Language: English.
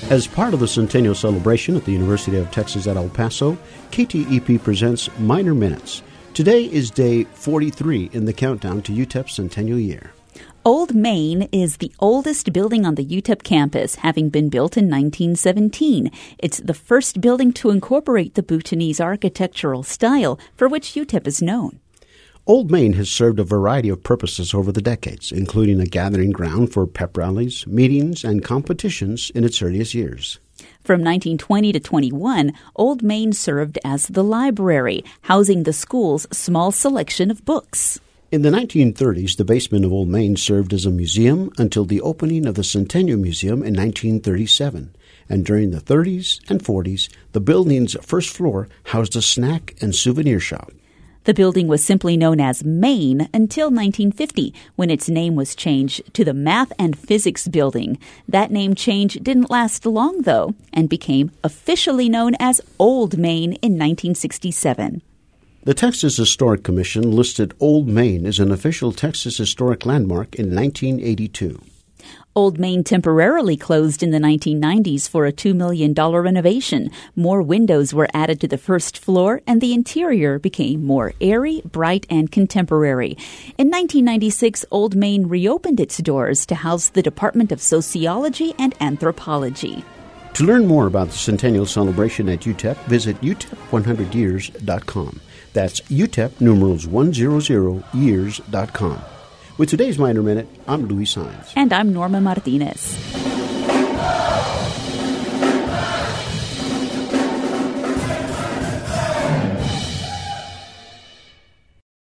As part of the Centennial celebration at the University of Texas at El Paso, KTEP presents Minor Minutes. Today is day 43 in the countdown to UTEP's centennial year. Old Main is the oldest building on the UTEP campus, having been built in 1917. It's the first building to incorporate the Bhutanese architectural style for which UTEP is known. Old Main has served a variety of purposes over the decades, including a gathering ground for pep rallies, meetings, and competitions in its earliest years. From 1920 to 21, Old Main served as the library, housing the school's small selection of books. In the 1930s, the basement of Old Main served as a museum until the opening of the Centennial Museum in 1937. And during the 30s and 40s, the building's first floor housed a snack and souvenir shop. The building was simply known as Main until 1950, when its name was changed to the Math and Physics Building. That name change didn't last long, though, and became officially known as Old Main in 1967. The Texas Historic Commission listed Old Main as an official Texas historic landmark in 1982. Old Main temporarily closed in the 1990s for a $2 million renovation. More windows were added to the first floor, and the interior became more airy, bright, and contemporary. In 1996, Old Main reopened its doors to house the Department of Sociology and Anthropology. To learn more about the Centennial celebration at UTEP, visit utep100years.com. That's UTEP numerals 100years.com. With today's Minor Minute, I'm Luis Saenz. And I'm Norma Martinez.